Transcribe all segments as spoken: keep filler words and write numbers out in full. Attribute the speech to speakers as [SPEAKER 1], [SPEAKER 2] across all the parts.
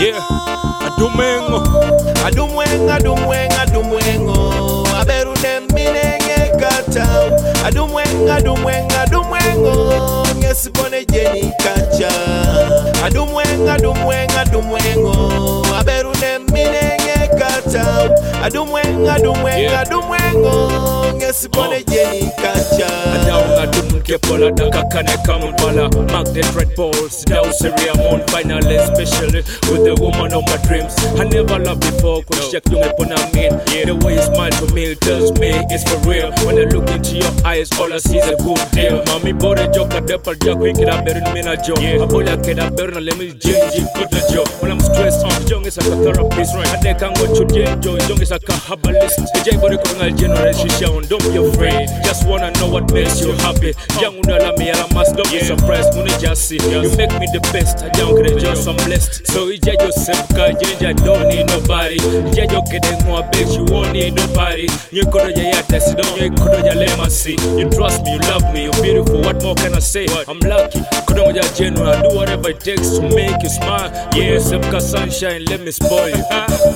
[SPEAKER 1] Yeah, Adumwengo,
[SPEAKER 2] Adumwengo, Adumwengo, Adumwengo, Aberu Neminenge Katau, Adumwengo, Adumwengo, Adumwengo, Ngesibone Jeni Kacha, Adumwengo, Adumwengo, Adumwengo, Aberu Neminenge Katau, Adumwengo, Adumwengo, Adumwengo, Ngesibone Jeni Kacha.
[SPEAKER 1] Adumwengo, Adumwengo, Pola Dakakane Kampala, Magnet Red Balls, Dowseria Moon, finally, especially with the woman of my dreams. I never loved before, cause check you upon a mean. Yeah, the way you smile to me tells me it's for real. When I look into your eyes, all I see is a good deal. Mommy bought a joke, a depper jack, we get a better than a joke. I bought a kid, a better let me change it, good the joke. When I'm stressed, I'm young as a therapist, right? And they can't go to the enjoy, young as a herbalist. The J body calling a generation show, don't be afraid. Just wanna know what makes you happy. Young Unala me, I must don't be surprised, Muni Jassi. You make me the best, I don't get just I'm blessed. So you just yourself, I don't need nobody. Yeah, you're getting more big, you won't need nobody. You could have yet tested on you, could have let me see. You trust me, you love me, you're beautiful. What more can I say? I'm lucky, could have your general. I do whatever it takes to make you smile. Yeah, Sepka sunshine, let me spoil you.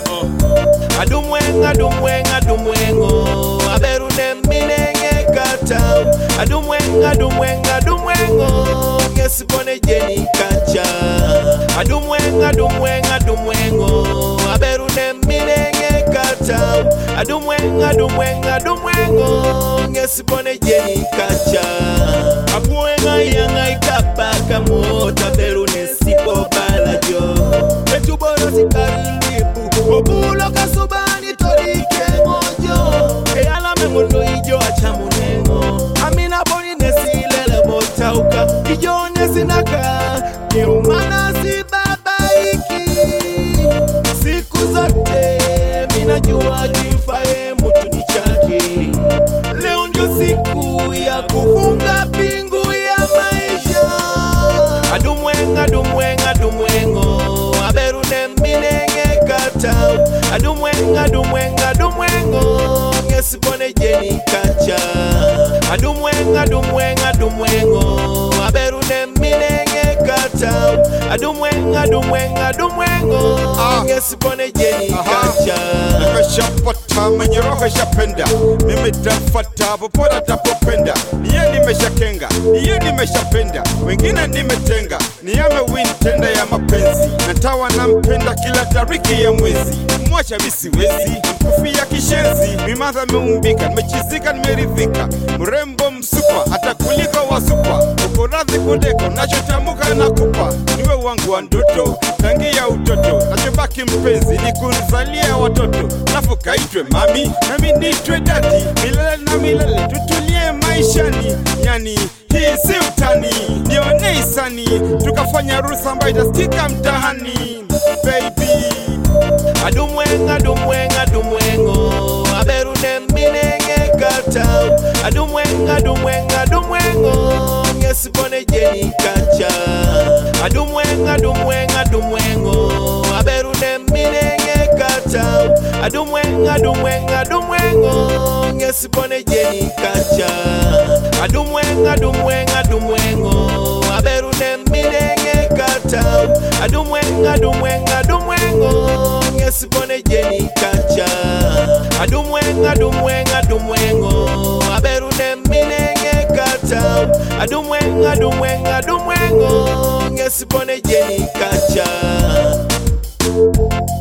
[SPEAKER 2] Adumwengo, Adumwengo, Adumwengo, Aberu Neminenge Katau, Adumwengo, Adumwengo, Adumwengo, Ngesibone Jeni Kacha, Adumwengo, Adumwengo, Adumwengo, Aberu Neminenge Katau, Adumwengo, Adumwengo, Adumwengo, Ngesibone Jeni Kacha. Abuenga yanga ikapa kamota Aberu nesipo balajo, Etuboro sikaribu, Obulo kasubani torike mojo, Eyala mengono ijo achamunengo, Amina boni nesilele motauka, Ijo nesinaka, Yeumana si babaiki. Siku zote minajua jifae mutu ni chaki. Leo ndio siku ya kufunga pingu ya maisha. Adumwengo, Adumwengo, Adumwengo, Aberu Neminenge Katau, Adumwengo, Adumwengo, Adumwengo, Ngesibone Jeni Kacha, Adumwengo, Adumwengo, Adumwengo, Aberu Neminenge Katau, Adumwengo, Adumwengo, Adumwengo, Ngesibone Jeni Kacha.
[SPEAKER 3] Nimeshapata mwenye roho shapenda, mimi tafata popote tapopenda. Niye nimeshakenga, niye nimeshapenda, wengine nimetenga. Niyame win tenda ya mapenzi, natawa nampenda kila tariki ya mwezi. Mwacha misiwezi, mkufia kishenzi, mimadha meumbika, nimechizika nimeridhika. Mrembo msupa, hata kuliko wasupa, uko radhi kundeko, nachotamuka nakupa. Niwe wangu wa ndoto, tangia utoto, nachobaki mpenzi, ni kunizalia watoto. Lafu kaitwe mami, nami nitwe dadi, milele na milele, tutulie maishani. Yani hii si utani, nione isani, tukafanya rusa ambayo itastika mtahani. Baby
[SPEAKER 2] Adumwengo, Adumwengo, Adumwengo, Aberu Neminenge Katau, Adumwengo, Adumwengo, Adumwengo, Ngesibone Jeni Kacha, Adumwengo, Adumwengo, Adumwengo, Aberu Neminenge Katau, Adumwengo, Adumwengo, Adumwengo, Ngesibone Jeni Kacha, Adumwengo, Adumwengo, Adumwengo, Aberu Neminenge Katau, Adumwengo, Adumwengo, Adumwengo, Ngesibone Jeni Kacha, Adumwengo, Adumwengo, Adumwengo, Aberu Neminenge Katau, Adumwengo, Adumwengo, Adumwengo, Ngesibone Jeni Kacha.